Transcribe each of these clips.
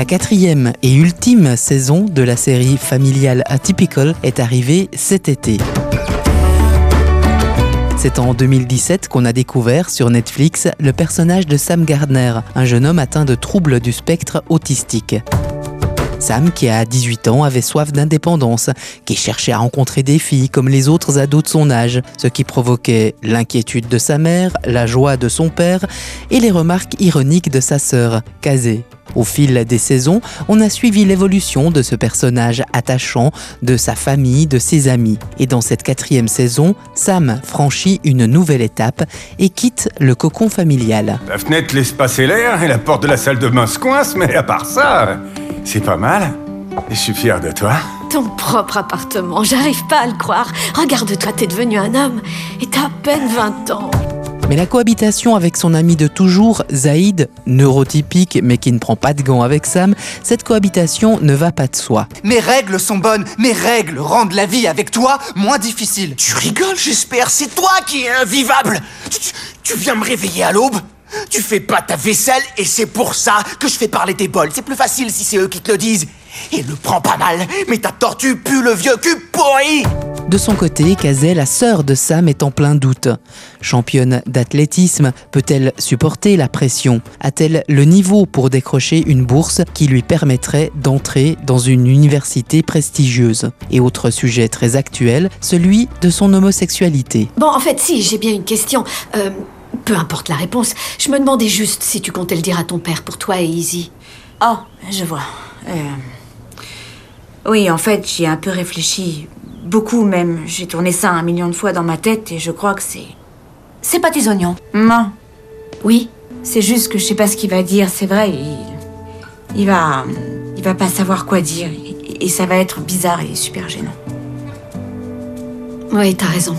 La 4e et ultime saison de la série familiale Atypical est arrivée cet été. C'est en 2017 qu'on a découvert sur Netflix le personnage de Sam Gardner, un jeune homme atteint de troubles du spectre autistique. Sam, qui a 18 ans, avait soif d'indépendance, qui cherchait à rencontrer des filles comme les autres ados de son âge, ce qui provoquait l'inquiétude de sa mère, la joie de son père et les remarques ironiques de sa sœur, Kazé. Au fil des saisons, on a suivi l'évolution de ce personnage attachant, de sa famille, de ses amis. Et dans cette 4e saison, Sam franchit une nouvelle étape et quitte le cocon familial. La fenêtre laisse passer l'air et la porte de la salle de bain se coince, mais à part ça, c'est pas mal. Et je suis fier de toi. Ton propre appartement, j'arrive pas à le croire. Regarde-toi, t'es devenu un homme et t'as à peine 20 ans. Mais la cohabitation avec son ami de toujours, Zaïd, neurotypique mais qui ne prend pas de gants avec Sam, cette cohabitation ne va pas de soi. Mes règles sont bonnes, mes règles rendent la vie avec toi moins difficile. Tu rigoles, j'espère, c'est toi qui es invivable. Tu viens me réveiller à l'aube. Tu fais pas ta vaisselle et c'est pour ça que je fais parler tes bols. C'est plus facile si c'est eux qui te le disent. Et le prends pas mal, mais ta tortue pue le vieux cul pourri. De son côté, Kazé, la sœur de Sam, est en plein doute. Championne d'athlétisme, peut-elle supporter la pression? A-t-elle le niveau pour décrocher une bourse qui lui permettrait d'entrer dans une université prestigieuse? Et autre sujet très actuel, celui de son homosexualité. Bon, en fait, si, j'ai bien une question. Peu importe la réponse, je me demandais juste si tu comptais le dire à ton père pour toi et Izzy. Oh, je vois. Oui, en fait, j'y ai un peu réfléchi. Beaucoup même. J'ai tourné ça 1 million de fois dans ma tête et je crois que c'est... C'est pas tes oignons. Non. Oui. C'est juste que je sais pas ce qu'il va dire, c'est vrai. Il va pas savoir quoi dire. Et ça va être bizarre et super gênant. Oui, t'as raison.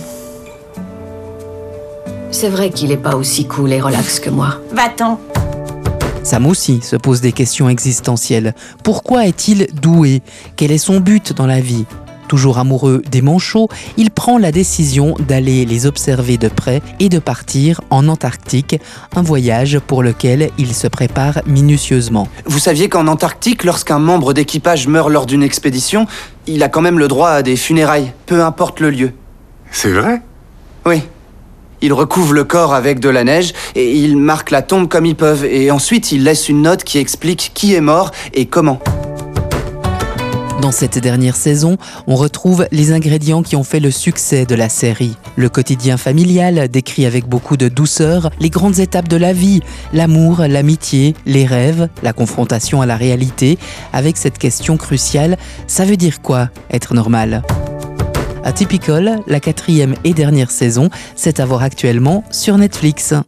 C'est vrai qu'il est pas aussi cool et relax que moi. Va-t'en. Sam aussi se pose des questions existentielles. Pourquoi est-il doué? Quel est son but dans la vie? Toujours amoureux des manchots, il prend la décision d'aller les observer de près et de partir en Antarctique, un voyage pour lequel il se prépare minutieusement. Vous saviez qu'en Antarctique, lorsqu'un membre d'équipage meurt lors d'une expédition, il a quand même le droit à des funérailles, peu importe le lieu. C'est vrai? Oui. Ils recouvrent le corps avec de la neige et ils marquent la tombe comme ils peuvent. Et ensuite, ils laissent une note qui explique qui est mort et comment. Dans cette dernière saison, on retrouve les ingrédients qui ont fait le succès de la série. Le quotidien familial, décrit avec beaucoup de douceur, les grandes étapes de la vie, l'amour, l'amitié, les rêves, la confrontation à la réalité, avec cette question cruciale, ça veut dire quoi, être normal ? Atypical, la 4e et dernière saison, c'est à voir actuellement sur Netflix.